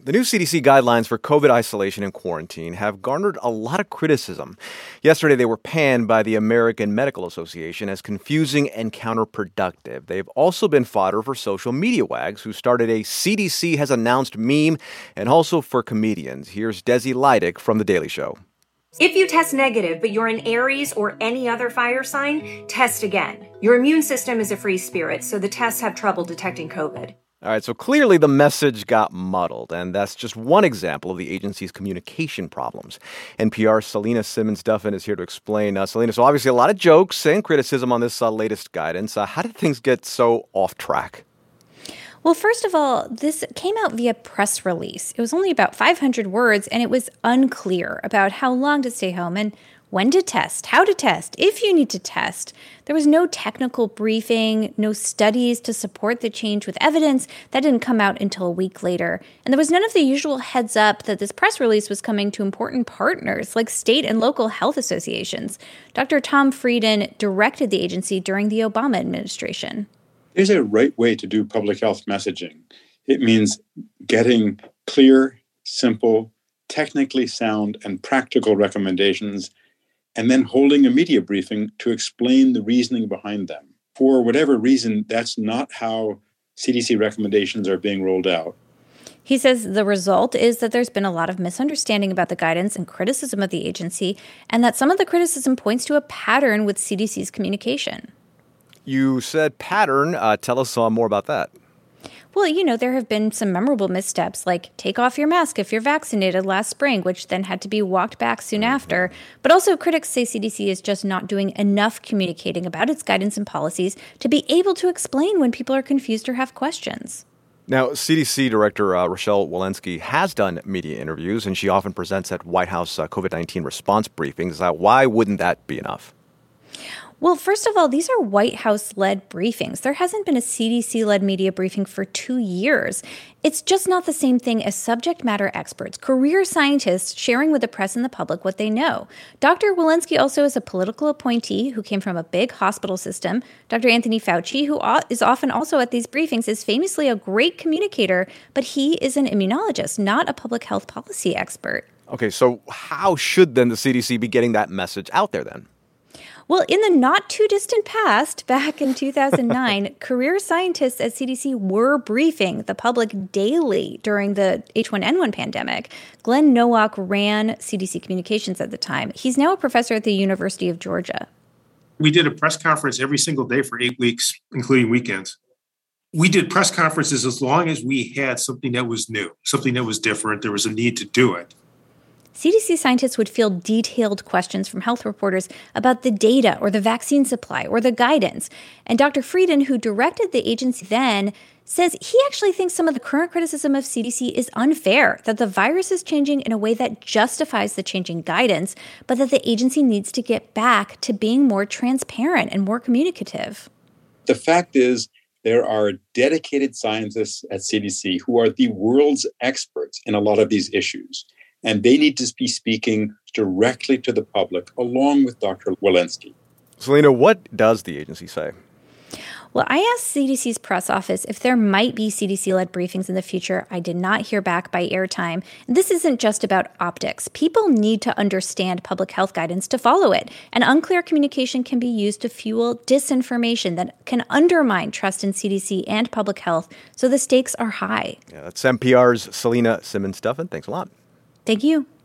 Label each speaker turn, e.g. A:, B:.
A: The new CDC guidelines for COVID isolation and quarantine have garnered a lot of criticism. Yesterday, they were panned by the American Medical Association as confusing and counterproductive. They've also been fodder for social media wags who started a CDC has announced meme and also for comedians. Here's Desi Leidick from The Daily Show.
B: If you test negative, but you're an Aries or any other fire sign, test again. Your immune system is a free spirit, so the tests have trouble detecting COVID.
A: All right, so clearly the message got muddled, and that's just one example of the agency's communication problems. NPR's Selena Simmons-Duffin is here to explain. Selena, so obviously a lot of jokes and criticism on this latest guidance. How did things get so off track?
C: Well, first of all, this came out via press release. It was only about 500 words, and it was unclear about how long to stay home and when to test, how to test, if you need to test. There was no technical briefing, no studies to support the change with evidence. That didn't come out until a week later. And there was none of the usual heads up that this press release was coming to important partners like state and local health associations. Dr. Tom Frieden directed the agency during the Obama administration.
D: There's a right way to do public health messaging. It means getting clear, simple, technically sound, and practical recommendations, and then holding a media briefing to explain the reasoning behind them. For whatever reason, that's not how CDC recommendations are being rolled out.
C: He says the result is that there's been a lot of misunderstanding about the guidance and criticism of the agency, and that some of the criticism points to a pattern with CDC's communication.
A: You said pattern. Tell us more about that.
C: Well, there have been some memorable missteps, like take off your mask if you're vaccinated last spring, which then had to be walked back soon after. But also critics say CDC is just not doing enough communicating about its guidance and policies to be able to explain when people are confused or have questions.
A: Now, CDC Director Rochelle Walensky has done media interviews, and she often presents at White House COVID-19 response briefings. Why wouldn't that be enough?
C: Well, first of all, these are White House-led briefings. There hasn't been a CDC-led media briefing for 2 years. It's just not the same thing as subject matter experts, career scientists sharing with the press and the public what they know. Dr. Walensky also is a political appointee who came from a big hospital system. Dr. Anthony Fauci, who is often also at these briefings, is famously a great communicator, but he is an immunologist, not a public health policy expert.
A: Okay, so how should then the CDC be getting that message out there then?
C: Well, in the not-too-distant past, back in 2009, career scientists at CDC were briefing the public daily during the H1N1 pandemic. Glenn Nowak ran CDC Communications at the time. He's now a professor at the University of Georgia.
E: We did a press conference every single day for 8 weeks, including weekends. We did press conferences as long as we had something that was new, something that was different. There was a need to do it.
C: CDC scientists would field detailed questions from health reporters about the data or the vaccine supply or the guidance. And Dr. Frieden, who directed the agency then, says he actually thinks some of the current criticism of CDC is unfair, that the virus is changing in a way that justifies the changing guidance, but that the agency needs to get back to being more transparent and more communicative.
D: The fact is, there are dedicated scientists at CDC who are the world's experts in a lot of these issues. And they need to be speaking directly to the public, along with Dr. Walensky.
A: Selena, what does the agency say?
C: Well, I asked CDC's press office if there might be CDC-led briefings in the future. I did not hear back by airtime. This isn't just about optics. People need to understand public health guidance to follow it. And unclear communication can be used to fuel disinformation that can undermine trust in CDC and public health. So the stakes are high.
A: Yeah, that's NPR's Selena Simmons-Duffin. Thanks a lot.
C: Thank you.